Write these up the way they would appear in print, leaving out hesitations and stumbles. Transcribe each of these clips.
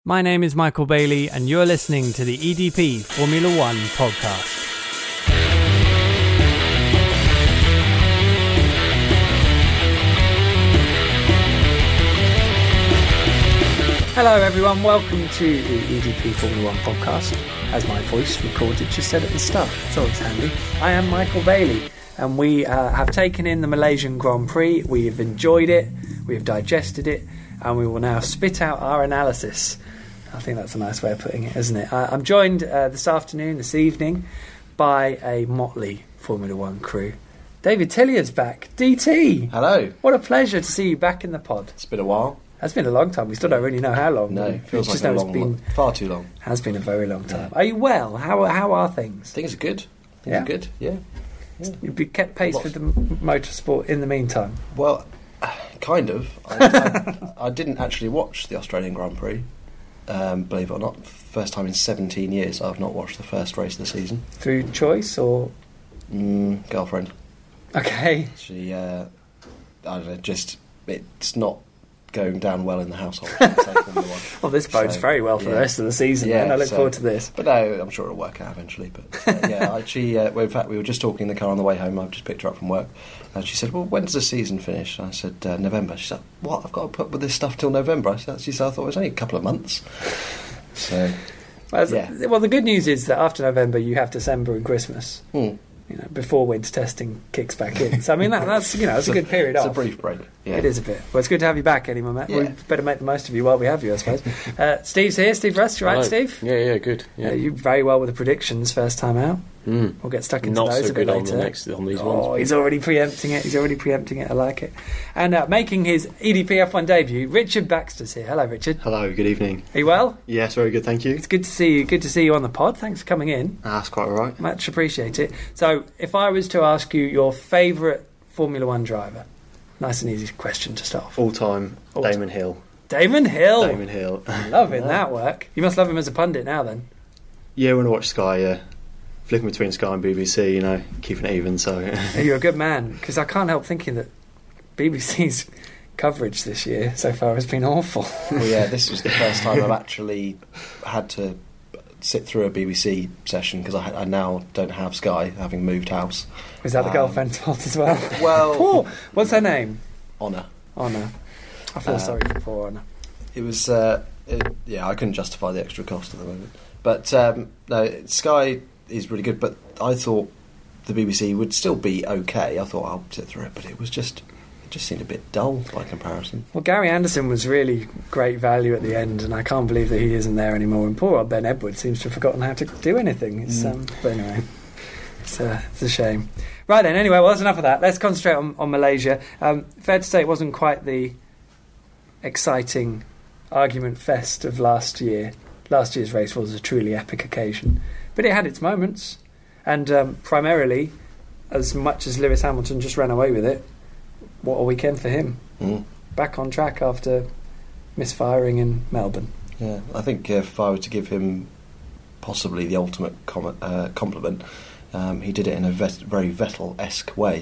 My name is Michael Bailey, and you're listening to the EDP Formula One podcast. Hello everyone, welcome to the EDP Formula One podcast. As my voice recorded just said at the start, it's always handy. I am Michael Bailey, and we have taken in the Malaysian Grand Prix. We have enjoyed it, we have digested it, and we will now spit out our analysis. I think that's a nice way of putting it, isn't it? I'm joined this evening, by a motley Formula One crew. David Tillier's back. DT! Hello. What a pleasure to see you back in the pod. It's been a while. It's been a long time. We still don't really know how long. No, it feels like far too long. Has been a very long time. Yeah. Are you well? How are things? Things are good. Things are good, yeah. You've been kept pace with the motorsport in the meantime? Well, kind of. I didn't actually watch the Australian Grand Prix, believe it or not. First time in 17 years I've not watched the first race of the season. Through choice or...? Girlfriend. Okay. She, I don't know, it's not going down well in the household. Well, this bodes very well for the rest of the season. Yeah, I look forward to this. But no, I'm sure it'll work out eventually. But well, in fact, we were just talking in the car on the way home. I've just picked her up from work, and she said, "Well, when does the season finish?" I said, "November." She said, "What? I've got to put up with this stuff till November?" She said, "I thought it was only a couple of months." So, well, the good news is that after November, you have December and Christmas. You know, before winter testing kicks back in. So I mean that's that's a good period off. It's a brief break. Yeah. It is a bit. Well, it's good to have you back anyway, Matt. Yeah. We better make the most of you while we have you, I suppose. Steve's here. Steve Rust, you right, Steve? Yeah, good. Yeah. You very well with the predictions first time out. We'll get stuck into Not those so a bit good later. on these ones. He's already preempting it. I like it. And making his EDP F1 debut, Richard Baxter's here. Hello, Richard. Hello, good evening. Are you well? Yes, very good, thank you. It's good to see you. Good to see you on the pod. Thanks for coming in. That's quite all right. Much appreciate it. So, if I was to ask you your favourite Formula One driver, nice and easy question to start off. All time, Damon Hill. Damon Hill. Loving that work. You must love him as a pundit now, then. Yeah, when I watch Sky, flicking between Sky and BBC, keeping it even. So you're a good man, because I can't help thinking that BBC's coverage this year so far has been awful. Well, yeah, this was the first time I've actually had to sit through a BBC session, because I now don't have Sky, having moved house. Was that the girlfriend's fault as well? Well, what's her name? Honor. I feel sorry for poor Honor. It was I couldn't justify the extra cost at the moment, but no, Sky is really good, but I thought the BBC would still be okay. I thought I'll sit through it, but it just seemed a bit dull by comparison. Well, Gary Anderson was really great value at the end, and I can't believe that he isn't there anymore. And poor old Ben Edwards seems to have forgotten how to do anything. But anyway, it's a shame. Right then, anyway, well, that's enough of that. Let's concentrate on Malaysia. Fair to say it wasn't quite the exciting argument fest of last year. Last year's race was a truly epic occasion. But it had its moments, and primarily, as much as Lewis Hamilton just ran away with it, what a weekend for him. Back on track after misfiring in Melbourne. Yeah, I think if I were to give him possibly the ultimate compliment, he did it in a very Vettel-esque way.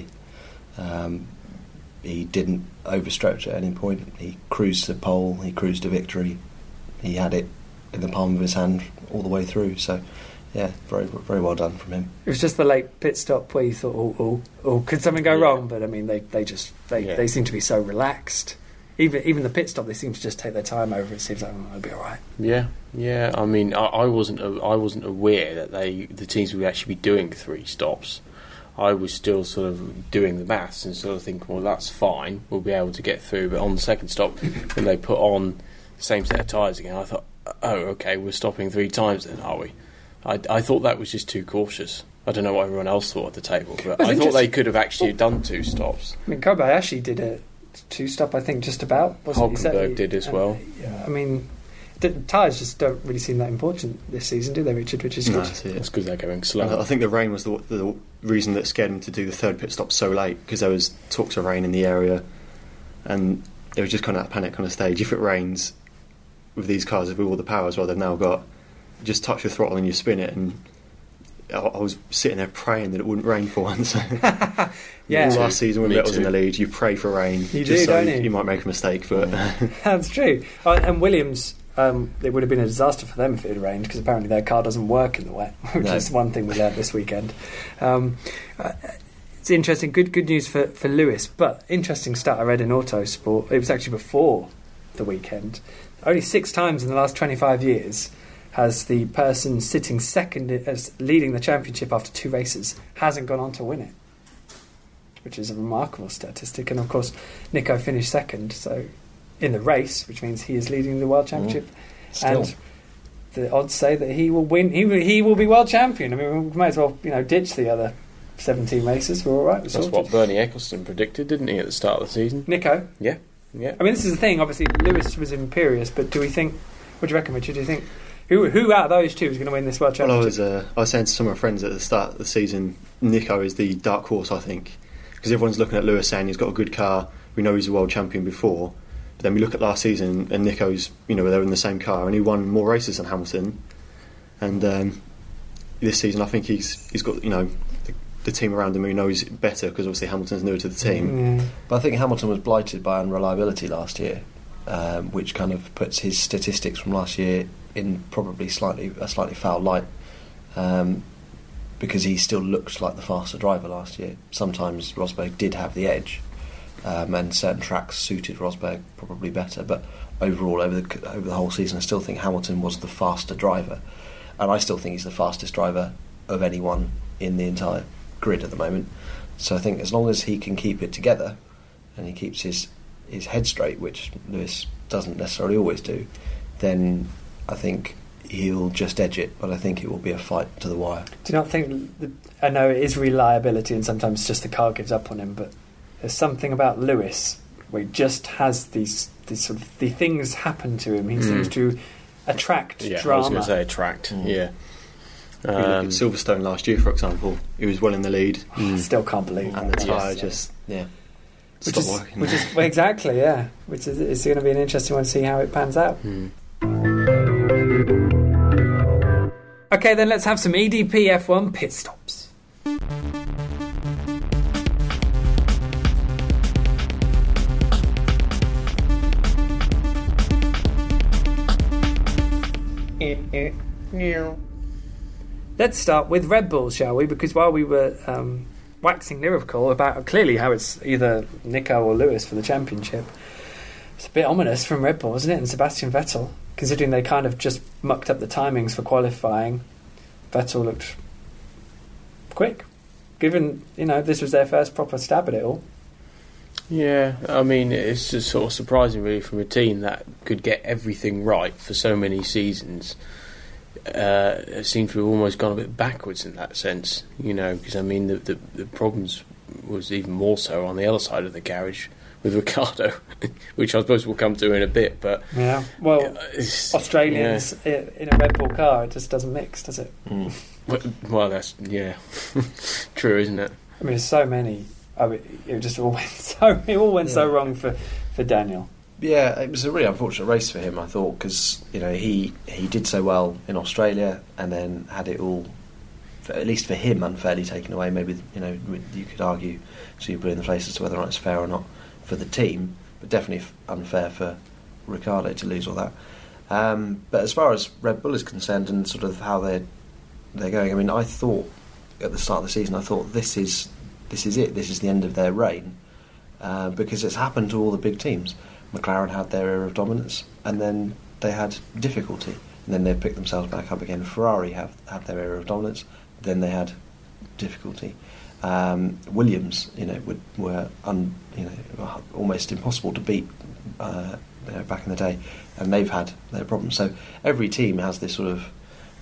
He didn't overstretch at any point. He cruised to pole, he cruised to victory. He had it in the palm of his hand all the way through, so... Yeah, very, very well done from him. It was just the late pit stop where you thought, could something go wrong? But I mean, they seem to be so relaxed. Even the pit stop, they seem to just take their time over. It seems like it'll be all right. Yeah. I mean, I wasn't aware that the teams would actually be doing 3 stops. I was still sort of doing the maths and sort of thinking, well, that's fine. We'll be able to get through. But on the second stop, when they put on the same set of tyres again, I thought, oh, okay, we're stopping 3 times then, are we? I thought that was just too cautious. I don't know what everyone else thought at the table, but I thought they could have actually done 2 stops. I mean, Kobayashi did a 2-stop, I think, just about. Hulkenberg did as well. I mean, the tyres just don't really seem that important this season, do they, Richard? Which is good. That's because they're going slow. I think the rain was the reason that scared them to do the third pit stop so late, because there was talks of rain in the area, and it was just kind of that panic kind of stage. If it rains with these cars, with all the power as well they've now got, just touch the throttle and you spin it, and I was sitting there praying that it wouldn't rain for once. Yeah. All last season when Vettel's in the lead, you pray for rain. You just do, so don't you? You might make a mistake, but that's true. And Williams, it would have been a disaster for them if it had rained, because apparently their car doesn't work in the wet, which is one thing we learned this weekend. It's interesting, good news for Lewis, but interesting stat I read in Autosport, it was actually before the weekend. Only 6 times in the last 25 years has the person sitting second as leading the championship after 2 races hasn't gone on to win it, which is a remarkable statistic. And of course, Nico finished second, so in the race, which means he is leading the world championship. And the odds say that he will win. He will be world champion. I mean, we might as well ditch the other 17 races. We're all right. That's what Bernie Ecclestone predicted, didn't he, at the start of the season? Nico. Yeah. I mean, this is the thing. Obviously, Lewis was imperious, but do we think? What do you reckon, Richard? Do you think who out of those two is going to win this world championship? Well, I was saying to some of my friends at the start of the season, Nico is the dark horse, I think, because everyone's looking at Lewis saying he's got a good car. We know he's a world champion before. But then we look at last season, and Nico's, they were in the same car, and he won more races than Hamilton. And this season, I think he's got, the team around him who knows better, because obviously Hamilton's newer to the team. Yeah. But I think Hamilton was blighted by unreliability last year, which kind of puts his statistics from last year in probably a slightly foul light, because he still looked like the faster driver last year. Sometimes Rosberg did have the edge. And certain tracks suited Rosberg probably better, but overall over the whole season I still think Hamilton was the faster driver, and I still think he's the fastest driver of anyone in the entire grid at the moment. So I think as long as he can keep it together and he keeps his head straight, which Lewis doesn't necessarily always do, then I think he'll just edge it, but I think it will be a fight to the wire. Do you not think I know it is reliability and sometimes just the car gives up on him, but there's something about Lewis where he just has these sort of the things happen to him. He seems to attract drama. I was going to say attract. Yeah. You look at Silverstone last year, for example. He was well in the lead. Still can't believe and that. the tyre just stopped working. Well, exactly, yeah. Which is it's going to be an interesting one to see how it pans out. Okay, then let's have some EDP F1 pit stops. Let's start with Red Bull, shall we? Because while we were waxing lyrical about clearly how it's either Nico or Lewis for the championship, it's a bit ominous from Red Bull, isn't it? And Sebastian Vettel, considering they kind of just mucked up the timings for qualifying. Vettel looked quick, given this was their first proper stab at it all. Yeah, I mean, it's just sort of surprising really from a team that could get everything right for so many seasons. It seems to have almost gone a bit backwards in that sense, because I mean the problems was even more so on the other side of the garage with Ricciardo, which I suppose we'll come to in a bit. But yeah, well, Australians in a Red Bull car, it just doesn't mix, does it? Well, that's true, isn't it? I mean, there's so many. I mean, it all went so wrong for Daniel. Yeah, it was a really unfortunate race for him, I thought, because he did so well in Australia and then had it all, at least for him, unfairly taken away. Maybe you could argue, so you put in the place as to whether or not it's fair or not for the team, but definitely unfair for Ricciardo to lose all that. But as far as Red Bull is concerned and sort of how they're going, I mean, I thought at the start of the season, I thought this is it. This is the end of their reign, because it's happened to all the big teams. McLaren had their era of dominance, and then they had difficulty, and then they picked themselves back up again. Ferrari had their era of dominance, then they had difficulty. Williams, were almost impossible to beat back in the day, and they've had their problems. So every team has this sort of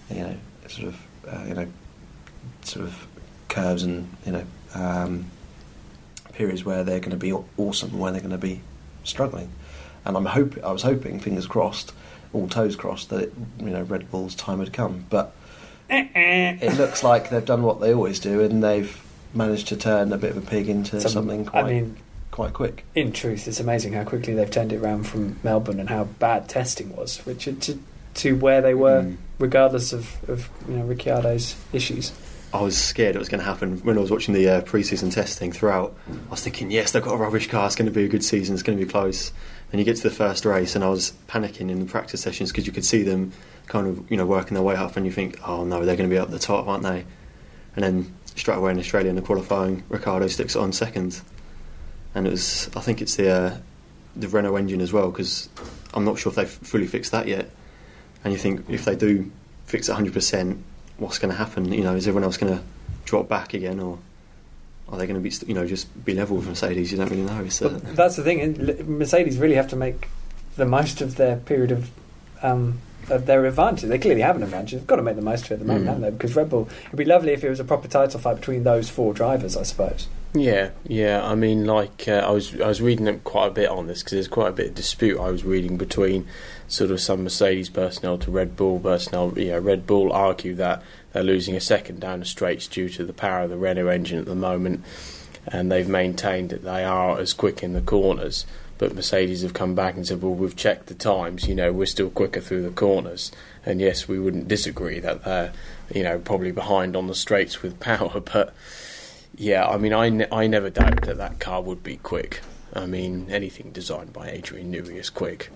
curves and periods where they're going to be awesome and where they're going to be struggling. And I was hoping, fingers crossed, all toes crossed, that Red Bull's time had come. But it looks like they've done what they always do, and they've managed to turn a bit of a pig into something quite quick. In truth, it's amazing how quickly they've turned it around from Melbourne and how bad testing was, Richard, to where they were, regardless of Ricciardo's issues. I was scared it was going to happen when I was watching the pre-season testing throughout. I was thinking, yes, they've got a rubbish car, it's going to be a good season, it's going to be close. And you get to the first race, and I was panicking in the practice sessions because you could see them kind of, working their way up, and you think, oh no, they're going to be up the top, aren't they? And then straight away in Australia in the qualifying, Ricciardo sticks it on second, and I think it's the Renault engine as well, because I'm not sure if they've fully fixed that yet. And you think, if they do fix it 100%, what's going to happen? Is everyone else going to drop back again, or are they going to be, just be level with Mercedes? You don't really know. That's the thing. Mercedes really have to make the most of their period of their advantage. They clearly have an advantage. They've got to make the most of it at the moment, haven't they? Because Red Bull, it'd be lovely if it was a proper title fight between those 4 drivers, I suppose. Yeah. I mean, I was reading up quite a bit on this because there's quite a bit of dispute I was reading between sort of some Mercedes personnel to Red Bull personnel. Red Bull argue that they're losing a second down the straights due to the power of the Renault engine at the moment, and they've maintained that they are as quick in the corners. But Mercedes have come back and said, well, we've checked the times, we're still quicker through the corners. And yes, we wouldn't disagree that they're, probably behind on the straights with power. But yeah, I mean, I never doubted that car would be quick. I mean, anything designed by Adrian Newey is quick.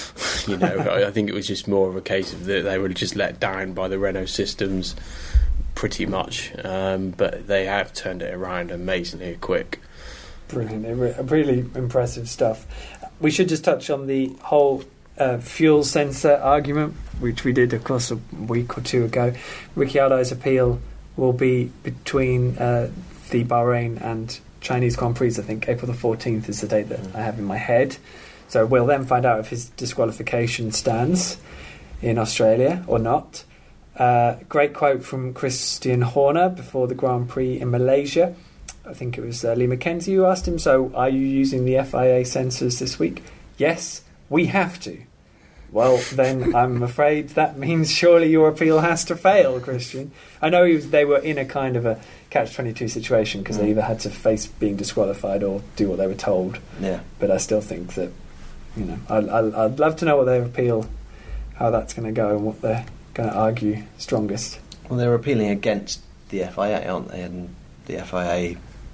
I think it was just more of a case of that they were just let down by the Renault systems pretty much. But they have turned it around amazingly quick. Brilliant, really impressive stuff. We should just touch on the whole fuel sensor argument, which we did, of course, a week or 2 ago. Ricciardo's appeal will be between the Bahrain and Chinese Grand Prix. I think April the 14th is the date that I have in my head. So we'll then find out if his disqualification stands in Australia or not. Great quote from Christian Horner before the Grand Prix in Malaysia. I think it was Lee Mackenzie who asked him, so are you using the FIA sensors this week? Yes, we have to. Well, then I'm afraid that means surely your appeal has to fail, Christian. I know they were in a kind of a catch-22 situation because they either had to face being disqualified or do what they were told. Yeah. But I still think that, I'd love to know what their appeal, how that's going to go and what they're going to argue strongest. Well, they're appealing against the FIA, aren't they? And the FIA,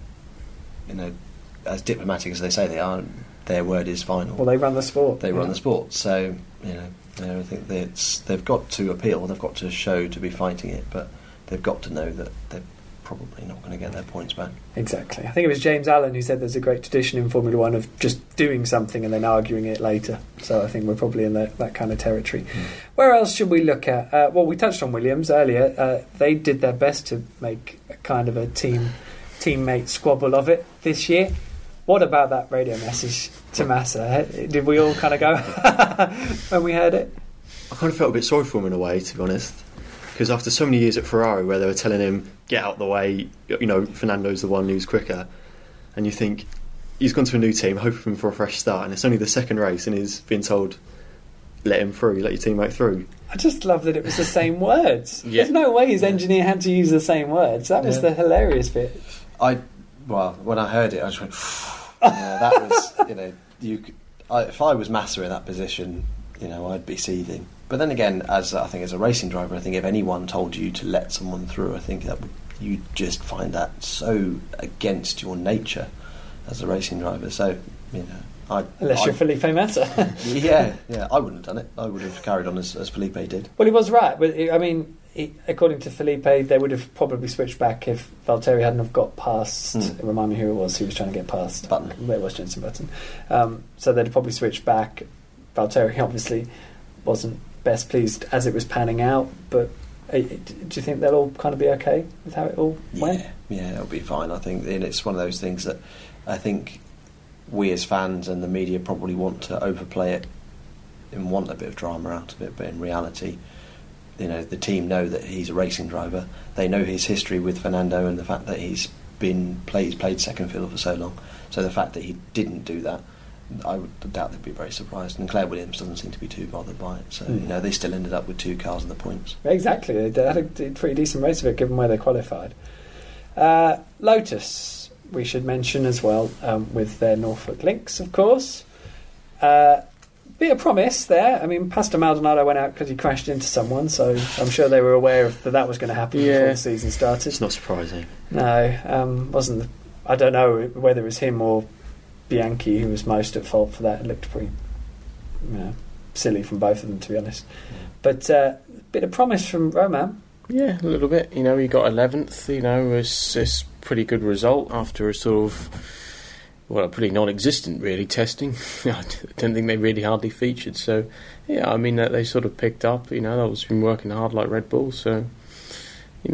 as diplomatic as they say they are, their word is final. Well, they run the sport. They run the sport, so I think they've got to appeal. They've got to show to be fighting it, but they've got to know that they're probably not going to get their points back. Exactly. I think it was James Allen who said there's a great tradition in Formula One of just doing something and then arguing it later. So I think we're probably in that kind of territory. Where else should we look at? Well, we touched on Williams earlier. They did their best to make a kind of a teammate squabble of it this year. What about that radio message to Massa? Did we all kind of go when we heard it? I kind of felt a bit sorry for him in a way, to be honest, because after so many years at Ferrari where they were telling him, get out the way, Fernando's the one who's quicker, and you think he's gone to a new team, hoping for a fresh start, and it's only the second race and he's being told, let him through, let your teammate through. I just love that it was the same words. Yeah. There's no way his engineer had to use the same words. That was the hilarious bit. When I heard it, I just went, that was, if I was Massa in that position, I'd be seething. But then again, as a racing driver, I think if anyone told you to let someone through, I think you'd just find that so against your nature as a racing driver. So, unless you're Felipe Massa. yeah, I wouldn't have done it. I would have carried on as Felipe did. Well, he was right, but according to Felipe, they would have probably switched back if Valtteri hadn't have got past. Remind me who it was trying to get past. Button. It was Jenson Button. So they'd have probably switched back. Valtteri obviously wasn't best pleased as it was panning out, but do you think they'll all kind of be okay with how it all went? Yeah, it'll be fine. I think, and it's one of those things that I think we as fans and the media probably want to overplay it and want a bit of drama out of it, but in reality, the team know that he's a racing driver. They know his history with Fernando and the fact that he's played second fiddle for so long. So the fact that he didn't do that, I would doubt they'd be very surprised. And Claire Williams doesn't seem to be too bothered by it. So they still ended up with 2 cars in the points. Exactly, they had a pretty decent race of it given where they qualified. Lotus, we should mention as well, with their Norfolk links, of course. Bit of promise there. I mean, Pastor Maldonado went out because he crashed into someone, so I'm sure they were aware that was going to happen before the season started. It's not surprising. No, wasn't. I don't know whether it was him or Bianchi who was most at fault for that. It looked silly from both of them, to be honest. But a bit of promise from Roman. Yeah, a little bit. He got 11th. It's pretty good result after a sort of, a pretty non-existent really testing. I don't think they really hardly featured. So, yeah, I mean that they sort of picked up. That was been working hard like Red Bull. So, he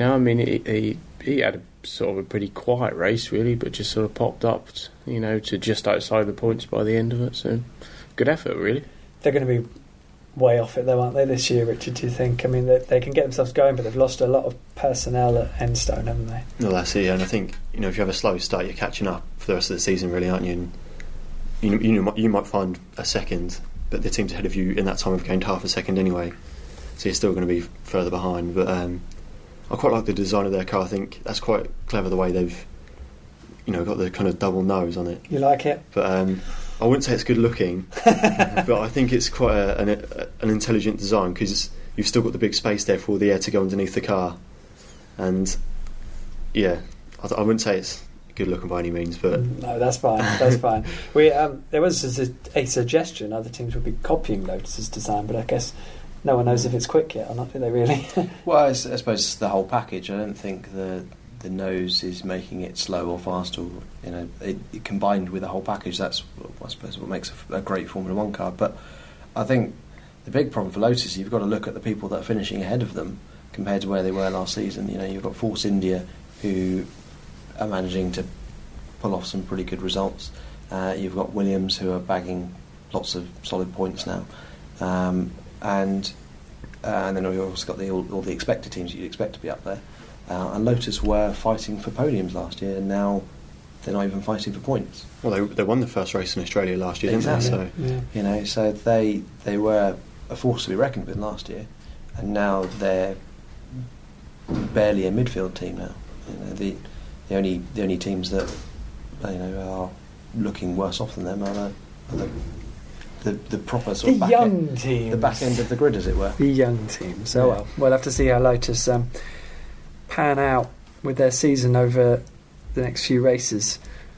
had a sort of a pretty quiet race really, but just sort of popped up, to just outside the points by the end of it. So, good effort really. They're going to be way off it though, aren't they, this year, Richard, do you think? I mean, they can get themselves going, but they've lost a lot of personnel at Enstone, haven't they? No, that's it, and I think, if you have a slow start, you're catching up for the rest of the season, really, aren't you? And you might find a second, but the teams ahead of you in that time have gained half a second anyway, so you're still going to be further behind. But I quite like the design of their car. I think that's quite clever, the way they've got the kind of double nose on it. You like it? But I wouldn't say it's good looking, but I think it's quite an intelligent design, because you've still got the big space there for all the air to go underneath the car. And yeah, I wouldn't say it's good looking by any means, but no, that's fine. That's fine. There was a suggestion other teams would be copying Lotus's design, but I guess no one knows if it's quick yet or not, do they really? Well, I suppose it's the whole package. I don't think the nose is making it slow or fast, or it combined with the whole package. That's, I suppose, what makes a great Formula One car. But I think the big problem for Lotus is you've got to look at the people that are finishing ahead of them compared to where they were last season. You've got Force India, who are managing to pull off some pretty good results. You've got Williams, who are bagging lots of solid points now, and then we've also got all the expected teams you'd expect to be up there. And Lotus were fighting for podiums last year, and now they're not even fighting for points. Well, they won the first race in Australia last year, exactly. Didn't they? So yeah. So they were a force to be reckoned with last year, and now they're barely a midfield team now. The only teams that are looking worse off than them are the proper sort of back young end, teams, the back end of the grid, as it were. The young teams. Oh well, we'll have to see how Lotus pan out with their season over the next few races.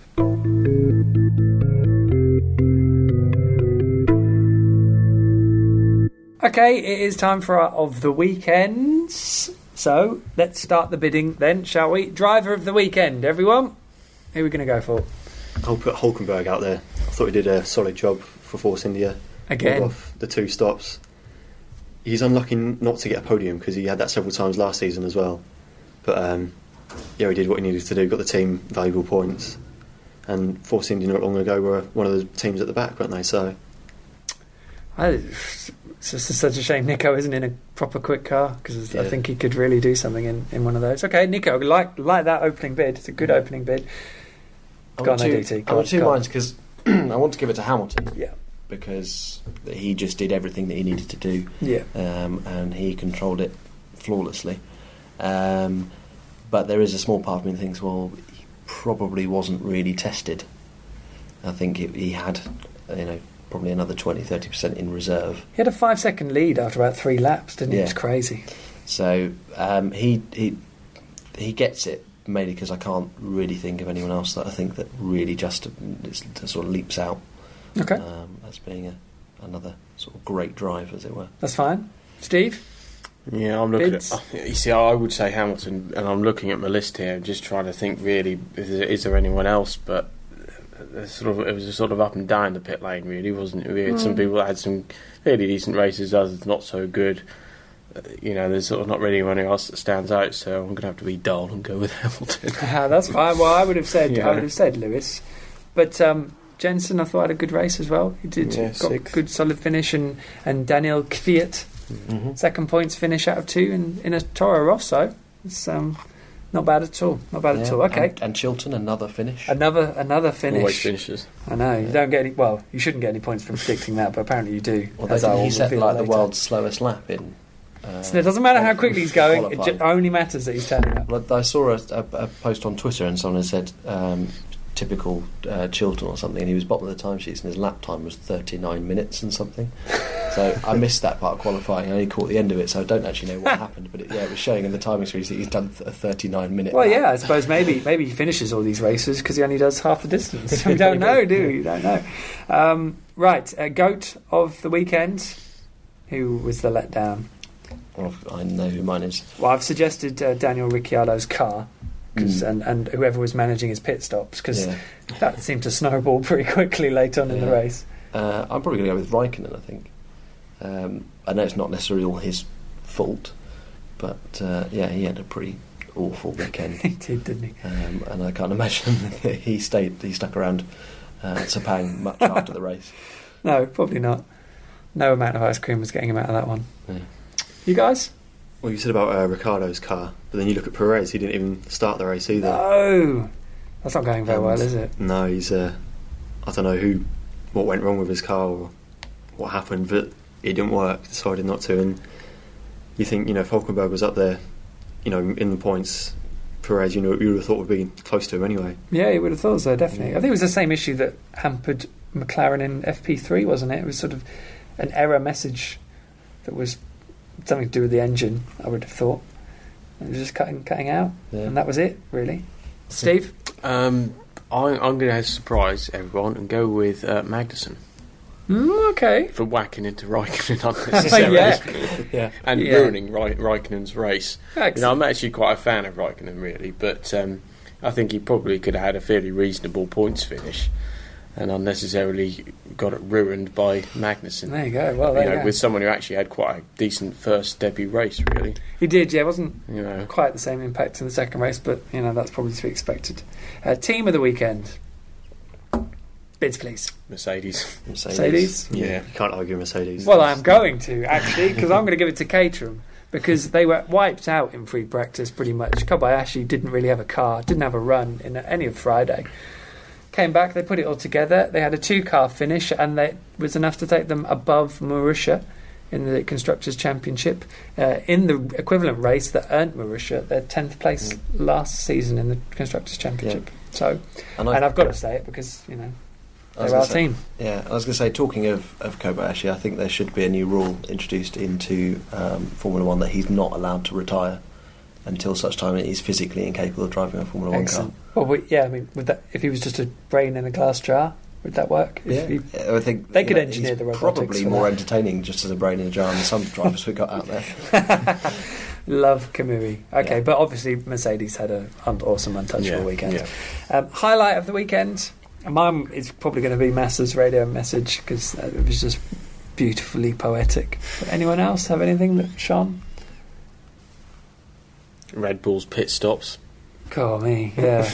Okay, it is time for our of the weekends. So let's start the bidding then, shall we? Driver of the weekend, everyone. Who are we going to go for? I'll put Hulkenberg out there. I thought he did a solid job for Force India. Again, pulled off the 2 stops. He's unlucky not to get a podium, because he had that several times last season as well. But he did what he needed to do, got the team valuable points. And Force India not long ago were one of the teams at the back, weren't they? So it's just such a shame Nico isn't in a proper quick car, because I think he could really do something in one of those. Okay, Nico, like that opening bid. It's a good opening bid. I'm on two minds, because I want to give it to Hamilton. Yeah. Because he just did everything that he needed to do. Yeah. And he controlled it flawlessly. But there is a small part of me that thinks, well, he probably wasn't really tested. I think he had, probably another 20-30% in reserve. He had a 5-second lead after about 3 laps, didn't he? Yeah. It's crazy. So he gets it, mainly because I can't really think of anyone else that I think that really just sort of leaps out. Okay. As being another sort of great drive, as it were. That's fine. Steve? Yeah, I'm looking at... You see, I would say Hamilton, and I'm looking at my list here, just trying to think really, is there anyone else? But it was sort of up and down the pit lane, really, wasn't it? We had some people that had some fairly decent races, others not so good. There's sort of not really anyone else that stands out, so I'm going to have to be dull and go with Hamilton. That's fine. Well, I would have said Lewis, but Jensen, I thought, had a good race as well. He did got a good solid finish, and Daniel Kvyat, second points finish out of 2 in a Toro Rosso. It's not bad at all. Not bad at all. Okay. And Chilton, another finish. Another finish. Always finishes. I know. You don't get any. Well, you shouldn't get any points from predicting that, but apparently you do. Well, he set the world's slowest lap in. So it doesn't matter how quickly he's going. It only matters that he's turning up. Well, I saw a post on Twitter, and someone had said typical Chiltern or something, and he was bottom of the timesheets, and his lap time was 39 minutes and something. So I missed that part of qualifying. I only caught the end of it, so I don't actually know what happened. But it was showing in the timing series that he's done a 39-minute. Well, lap. yeah, I suppose maybe he finishes all these races because he only does half the distance. We don't know, do we? You don't know. Right, goat of the weekend. Who was the letdown? Well, I know who mine is. Well, I've suggested Daniel Ricciardo's car. And whoever was managing his pit stops, because that seemed to snowball pretty quickly late on in the race. I'm probably going to go with Raikkonen, I think. I know it's not necessarily all his fault, but he had a pretty awful weekend. He did, didn't he? And I can't imagine that he stuck around Sepang much after the race. No, probably not. No amount of ice cream was getting him out of that one. Yeah. You guys? Well, you said about Ricciardo's car, but then you look at Perez, he didn't even start the race either. No! That's not going very well, is it? No, he's... I don't know what went wrong with his car or what happened, but it didn't work, decided not to. And you think, if Hülkenberg was up there, in the points, Perez, you would have thought would be close to him anyway. Yeah, you would have thought so, definitely. I think it was the same issue that hampered McLaren in FP3, wasn't it? It was sort of an error message that was something to do with the engine, I would have thought. It was just cutting out, and that was it, really. Steve? I'm going to surprise everyone and go with Magnussen. Okay. For whacking into Raikkonen unnecessarily. yeah. And ruining Raikkonen's race. I'm actually quite a fan of Raikkonen, really, but I think he probably could have had a fairly reasonable points finish and unnecessarily got it ruined by Magnussen. There you go. Well, there you go. With someone who actually had quite a decent first debut race, really. He did, yeah. It wasn't quite the same impact in the second race, but that's probably to be expected. Team of the weekend. Bids, please. Mercedes. Yeah, you can't argue Mercedes. Well, I'm going to, actually, because I'm going to give it to Caterham, because they were wiped out in free practice pretty much. Kobayashi didn't really have a car, didn't have a run in any of Friday. Came back, they put it all together. They had a 2-car finish, and that was enough to take them above Marussia in the Constructors' Championship. In the equivalent race that earned Marussia their 10th place last season in the Constructors' Championship. Yeah. So, and I've got to say it because, they're our team. Yeah, I was going to say, talking of Kobayashi, I think there should be a new rule introduced into Formula 1 that he's not allowed to retire until such time that he's physically incapable of driving a Formula 1 car. Well, would that, if he was just a brain in a glass jar, would that work? I think they could engineer the robotics. Probably more entertaining just as a brain in a jar than some drivers we got out there. Love Kamui. Okay, but obviously Mercedes had an awesome, untouchable weekend. Yeah. Highlight of the weekend. Mine is probably going to be Massa's radio message because it was just beautifully poetic. But anyone else have anything that shone? Red Bull's pit stops. God, me, yeah.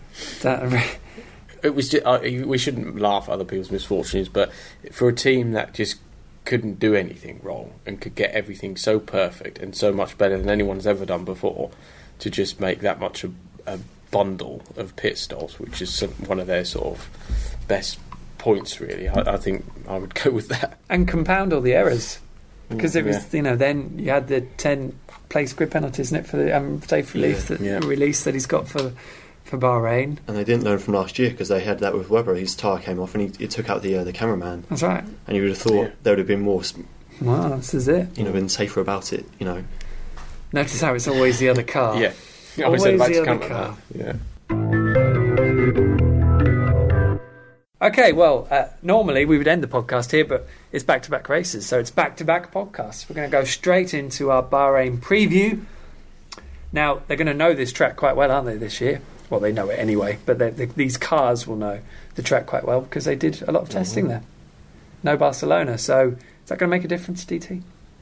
It was. We shouldn't laugh at other people's misfortunes, but for a team that just couldn't do anything wrong and could get everything so perfect and so much better than anyone's ever done before, to just make that much a bundle of pit stops, which is one of their sort of best points, really. I think I would go with that. And compound all the errors. Because it was, then you had the 10-place grid penalty, isn't it, for the safe release release that he's got for Bahrain. And they didn't learn from last year because they had that with Webber. His tyre came off and he took out the cameraman. That's right. And you would have thought they would have been more... Well, this is it. Been safer about it, Notice how it's always the other car. Yeah. Always the other car. Yeah. Okay, well, normally we would end the podcast here, but it's back-to-back races, so it's back-to-back podcasts. We're going to go straight into our Bahrain preview. Now, they're going to know this track quite well, aren't they, this year? Well, they know it anyway, but these cars will know the track quite well because they did a lot of testing there. No Barcelona, so is that going to make a difference, DT?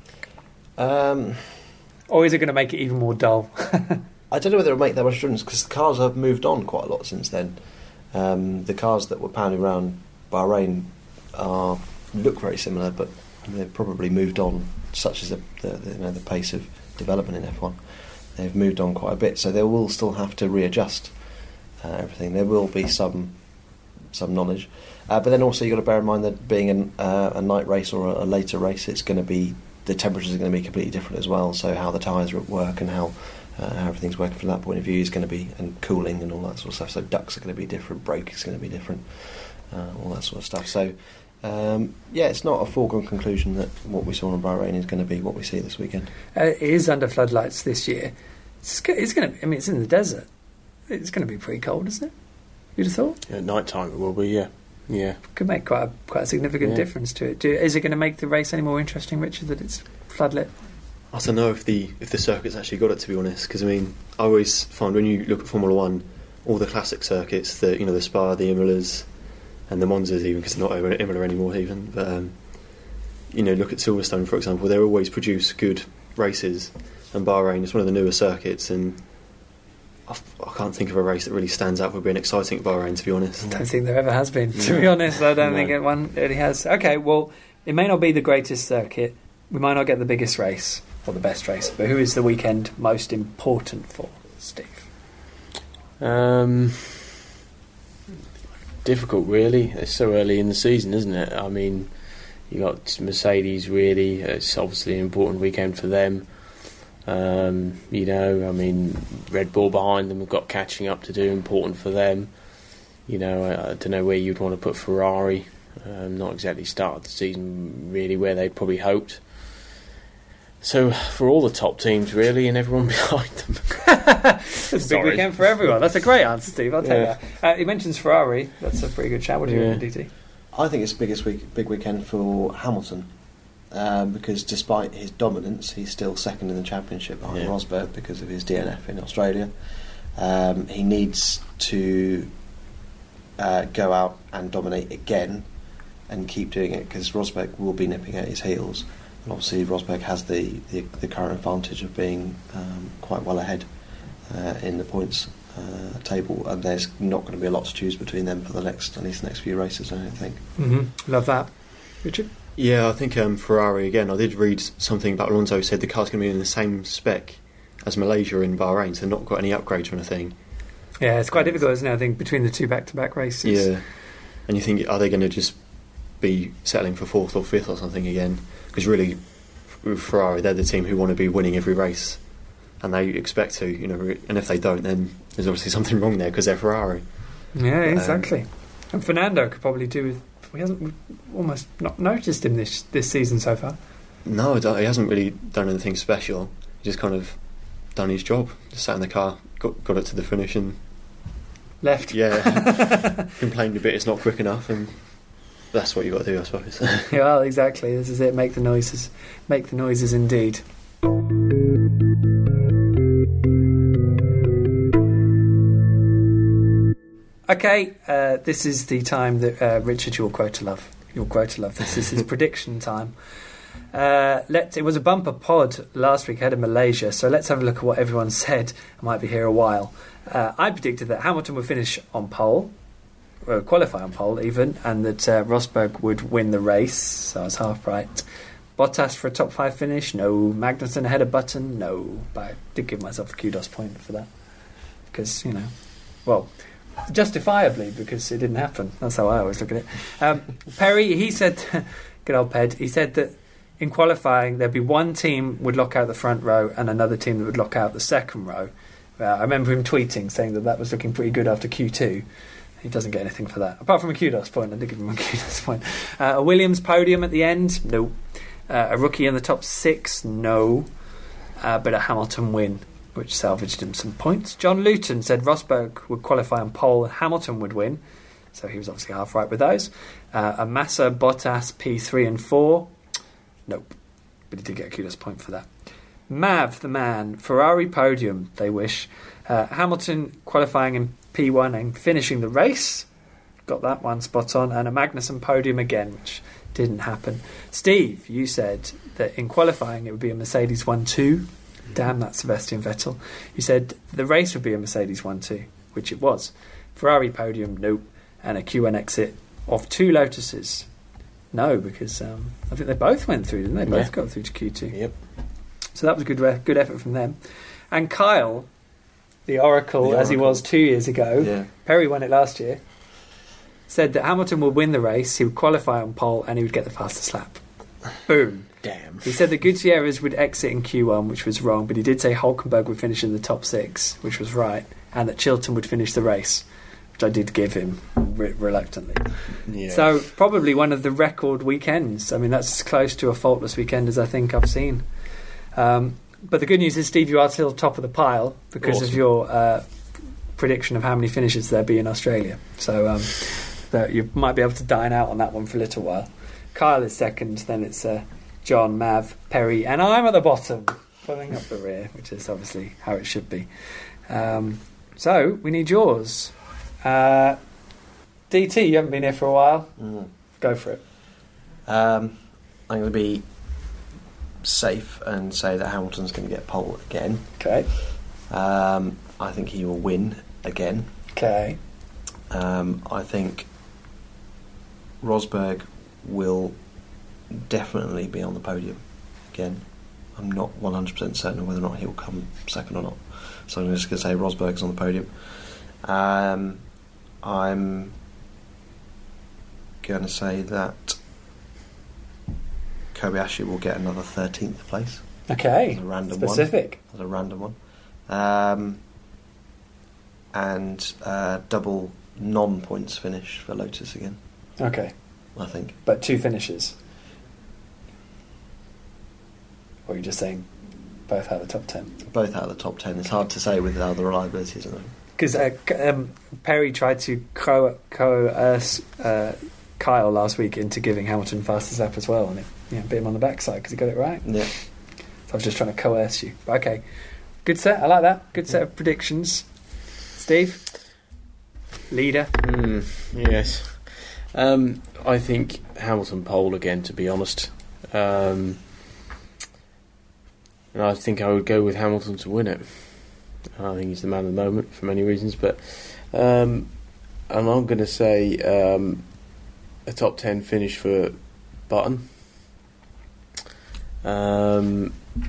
Or is it going to make it even more dull? I don't know whether it'll make that much difference because the cars have moved on quite a lot since then. The cars that were pounding around Bahrain look very similar, but they've probably moved on, such as the pace of development in F1. They've moved on quite a bit, so they will still have to readjust everything. There will be some knowledge, but then also you've got to bear in mind that being a night race or a later race, it's going to be, the temperatures are going to be completely different as well. So how the tyres work and how how everything's working from that point of view is going to be, and cooling and all that sort of stuff. So ducts are going to be different, brake is going to be different, all that sort of stuff. So it's not a foregone conclusion that what we saw in Bahrain is going to be what we see this weekend. It is under floodlights this year. It's going to. I mean, it's in the desert. It's going to be pretty cold, isn't it? You'd have thought. At night time it will be. Yeah. Could make quite a significant difference to it. Is it going to make the race any more interesting, Richard, that it's floodlit? I don't know if the circuit's actually got it, to be honest, because I mean, I always find when you look at Formula One, all the classic circuits, the Spa, the Imolas, and the Monzas, even because they're not Imola anymore, even. But look at Silverstone, for example. They always produce good races, and Bahrain is one of the newer circuits, and I can't think of a race that really stands out for being exciting at Bahrain, to be honest. I don't think there ever has been, to be honest. I don't think one really has. Okay, well, it may not be the greatest circuit. We might not get the biggest race or the best race, but who is the weekend most important for, Steve? Difficult, really. It's so early in the season, isn't it? I mean, you got Mercedes, really. It's obviously an important weekend for them. I mean, Red Bull behind them have got catching up to do, important for them. I don't know where you'd want to put Ferrari. Not exactly started the season really where they'd probably hoped. So for all the top teams, really, and everyone behind them. It's a big weekend for everyone. That's a great answer, Steve. I'll tell you that. He mentions Ferrari. That's a pretty good shout. What do you think, DT? I think it's the big weekend for Hamilton. Because despite his dominance, he's still second in the championship behind Rosberg because of his DNF in Australia. He needs to go out and dominate again and keep doing it, because Rosberg will be nipping at his heels. And obviously Rosberg has the current advantage of being quite well ahead in the points table, and there's not going to be a lot to choose between them for at least the next few races, I don't think. Mm-hmm. Love that. Richard? Yeah, I think Ferrari, again, I did read something about Alonso, said the car's going to be in the same spec as Malaysia in Bahrain, so they've not got any upgrades or anything. Yeah, it's quite difficult, isn't it, I think, between the two back-to-back races. Yeah, and you think, are they going to just be settling for 4th or 5th or something again? Because really, with Ferrari, they're the team who want to be winning every race, and they expect to, and if they don't, then there's obviously something wrong there, because they're Ferrari. Yeah, exactly. And Fernando could probably do with... We've almost not noticed him this season so far. No, he hasn't really done anything special. He just kind of done his job. Just sat in the car, got it to the finish and... Left. Yeah. Complained a bit it's not quick enough, and that's what you got to do, I suppose. Yeah, well, exactly. This is it. Make the noises. Make the noises indeed. Okay, this is the time that Richard, you'll grow to love. You'll grow to love this. This is prediction time. It was a bumper pod last week ahead of Malaysia, so let's have a look at what everyone said. I might be here a while. I predicted that Hamilton would finish on pole, qualify on pole even, and that Rosberg would win the race, so I was half right. Bottas for a top 5 finish, no. Magnussen ahead of Button, no. But I did give myself a kudos point for that, because, justifiably, because it didn't happen. That's how I always look at it. Perry, he said, good old Ped, he said that in qualifying there'd be one team would lock out the front row and another team that would lock out the second row. I remember him tweeting saying that was looking pretty good after Q2. He doesn't get anything for that, apart from a kudos point. I did give him a kudos point. A Williams podium at the end, no. A rookie in the top 6, no. But a Hamilton win, which salvaged him some points. John Luton said Rosberg would qualify on pole and Hamilton would win, so he was obviously half right with those. A Massa, Bottas, P3 and 4, nope, but he did get a kudos point for that. Mav, the man, Ferrari podium, they wish. Hamilton qualifying in P1 and finishing the race, got that one spot on. And a Magnussen podium again, which didn't happen. Steve, you said that in qualifying it would be a Mercedes 1-2. Damn, that's Sebastian Vettel. You said the race would be a Mercedes 1-2, which it was. Ferrari podium, nope. And a Q1 exit of 2 Lotuses. No, because I think they both went through, didn't they? Both got through to Q2. Yep. So that was a good effort from them. And Kyle, the Oracle, as he was 2 years ago, Perry won it last year, said that Hamilton would win the race, he would qualify on pole, and he would get the fastest lap. Boom. Damn. He said the Gutierrez would exit in Q1, which was wrong, but he did say Hulkenberg would finish in the top 6, which was right, and that Chilton would finish the race, which I did give him reluctantly. Yeah. So probably one of the record weekends. I mean, that's as close to a faultless weekend as I think I've seen. But the good news is, Steve, you are still top of the pile because of your prediction of how many finishes there'll be in Australia. So that you might be able to dine out on that one for a little while. Kyle is second, then it's John, Mav, Perry, and I'm at the bottom, pulling up the rear, which is obviously how it should be. So we need yours. DT, you haven't been here for a while. Go for it. I'm going to be safe and say that Hamilton's going to get pole again. Okay. I think he will win again. Okay. I think Rosberg will definitely be on the podium again. I'm not 100% certain of whether or not he'll come second or not. So I'm just going to say Rosberg's on the podium. I'm going to say that Kobayashi will get another 13th place. Okay. As a random Specific. one. As a random one. And double non-points finish for Lotus again, Okay. I think. But 2 finishes. Or are you just saying both out of the top 10? Both out of the top 10. It's hard to say with how the reliability, isn't it? Because Perry tried to coerce Kyle last week into giving Hamilton fastest lap as well, and it bit him on the backside because he got it right. Yeah. So I was just trying to coerce you. Okay. Good set. I like that. Good set of predictions. Steve? Leader? Yes. I think Hamilton pole again, to be honest. And I think I would go with Hamilton to win it. I think he's the man of the moment for many reasons, but and I'm going to say a top 10 finish for Button. And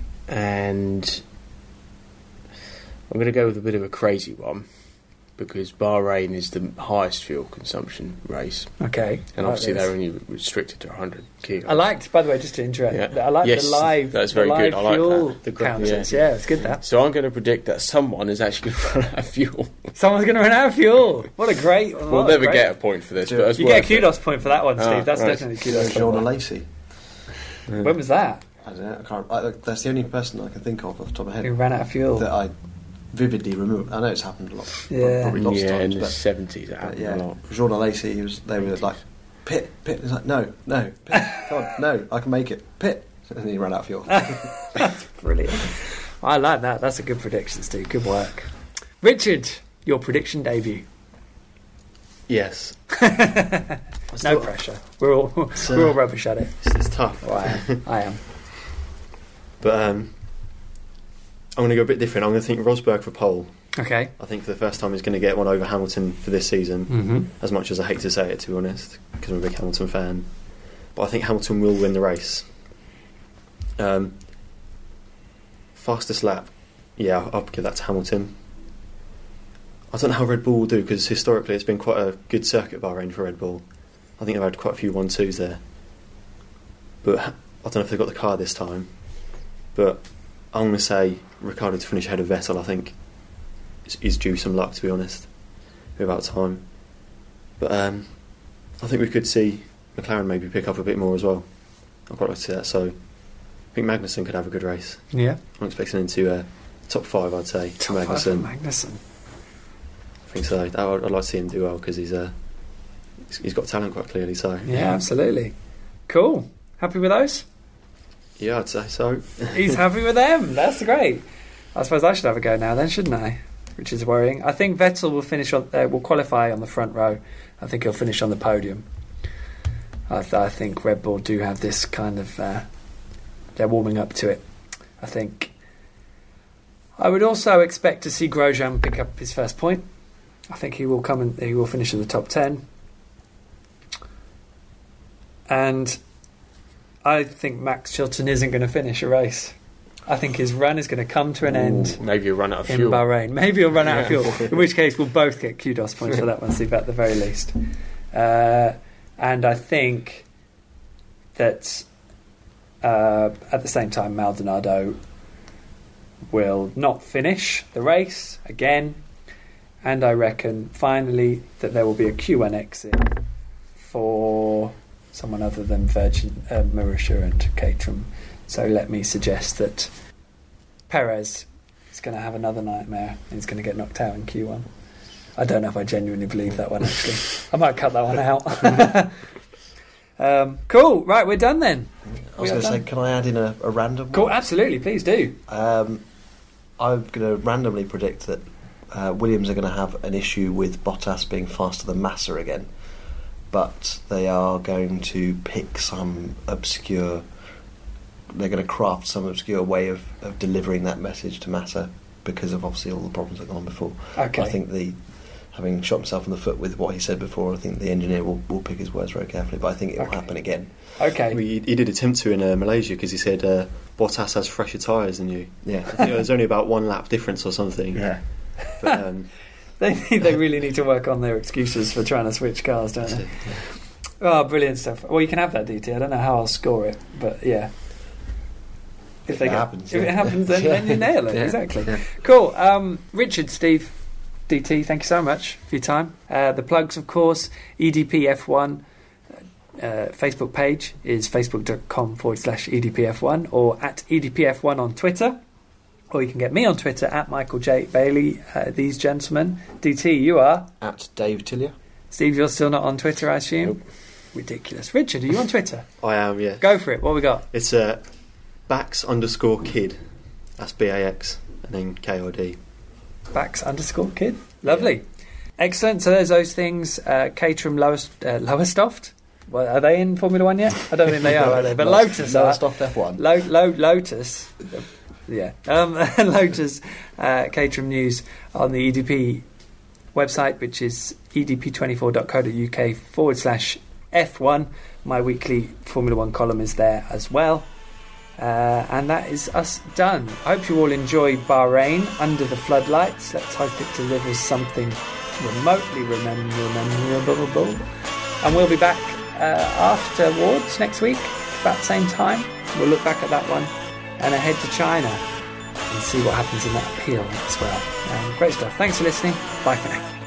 I'm going to go with a bit of a crazy one, because Bahrain is the highest fuel consumption race, Okay. and obviously they're only restricted to 100 kilos. I liked, by the way, just to interrupt, Yeah. I like Yes, the live, that's very the live good. I like fuel that. counters. Yeah. Yeah, it's good that. So I'm going to predict that someone is actually going to run out of fuel. Someone's going to run out of fuel. What a great... We'll never get a point for this, but it's You get a worth it. kudos point for that one, Steve. Ah, That's right. definitely a kudos Jean point. Lacey. When was that? I don't know. I can't. That's the only person I can think of off the top of my Who head ran out of fuel? that I vividly remember. I know it's happened a lot. Yeah. Probably lots of Yeah, in times. the But 70s it but happened yeah, a lot. Jean Lacey. They were like, pit. He's like, no, pit. Come on, no, I can make it. Pit. And then he ran out of fuel. That's brilliant. I like that. That's a good prediction, Steve. Good work. Richard, your prediction debut. Yes. No pressure. We're all rubbish at it. It's tough. Oh, I am. But I'm going to go a bit different. I'm going to think Rosberg for pole. Okay. I think for the first time he's going to get one over Hamilton for this season. Mm-hmm. As much as I hate to say it, to be honest, because I'm a big Hamilton fan. But I think Hamilton will win the race. Fastest lap, yeah, I'll give that to Hamilton. I don't know how Red Bull will do, because historically it's been quite a good circuit, Bahrain, for Red Bull. I think they've had quite a few 1-2s there. But I don't know if they've got the car this time. But I'm going to say Ricciardo to finish ahead of Vettel. I think is due some luck, to be honest, without time. But I think we could see McLaren maybe pick up a bit more as well. I'd quite like to see that. So I think Magnussen could have a good race. Yeah. I'm expecting him to top 5, I'd say. Top five for Magnussen. I think so. I'd like to see him do well, because he's got talent quite clearly. So Yeah, absolutely. Cool. Happy with those? yeah, I'd say so. He's happy with them. That's great. I suppose I should have a go now then, shouldn't I? Which is worrying. I think Vettel will will qualify on the front row. I think he'll finish on the podium. I think Red Bull do have this kind of... they're warming up to it, I think. I would also expect to see Grosjean pick up his first point. I think he will he will finish in the top 10. And I think Max Chilton isn't going to finish a race. I think his run is going to come to an end Maybe you'll run out of in fuel. Bahrain. Maybe he'll run out of Yeah. fuel, in which case we'll both get kudos points for that one, Steve, at the very least. And I think that At the same time, Maldonado will not finish the race again, and I reckon finally that there will be a Q1 exit for someone other than Virgin, Marussia and Caterham. So let me suggest that Perez is going to have another nightmare and he's going to get knocked out in Q1. I don't know if I genuinely believe that one, actually. I might cut that one out. Cool, right, we're done then. I was going to say, can I add in a random Cool, one? absolutely, please do. I'm going to randomly predict that Williams are going to have an issue with Bottas being faster than Massa again, but they are going to pick some obscure... They're going to craft some obscure way of delivering that message to Massa because of obviously all the problems that have gone before. Okay. I think having shot himself in the foot with what he said before, I think the engineer will pick his words very carefully, but I think it will happen again. Okay. Well, he did attempt to in Malaysia because he said Bottas has fresher tyres than you. Yeah. I think it was only about 1 lap difference or something. Yeah. But, They really need to work on their excuses for trying to switch cars, don't they? Oh, brilliant stuff. Well, you can have that, DT. I don't know how I'll score it, but yeah. If it happens, then you nail it. Yeah. Exactly. Yeah. Cool. Richard, Steve, DT, thank you so much for your time. The plugs, of course, EDPF1 Facebook page is facebook.com/EDPF1 or at EDPF1 on Twitter. Or you can get me on Twitter at Michael J. Bailey. These gentlemen. DT, you are? At Dave Tillier. Steve, you're still not on Twitter, I assume? Nope. Ridiculous. Richard, are you on Twitter? I am, yeah. Go for it. What we got? It's Bax_kid. That's BAX and then KID. Bax_kid. Lovely. Excellent. So there's those things. Caterham, Lowestoft. Well, are they in Formula 1 yet? I don't think they are they? But Lotus are. Lowestoft F1. Lotus. Yeah. Lotus Caterham News on the EDP website, which is edp24.co.uk/F1. My weekly Formula 1 column is there as well. And that is us done. I hope you all enjoy Bahrain under the floodlights. Let's hope it delivers something remotely memorable. And we'll be back afterwards next week, about the same time. We'll look back at that one and ahead to China and see what happens in that appeal as well. Great stuff. Thanks for listening. Bye for now.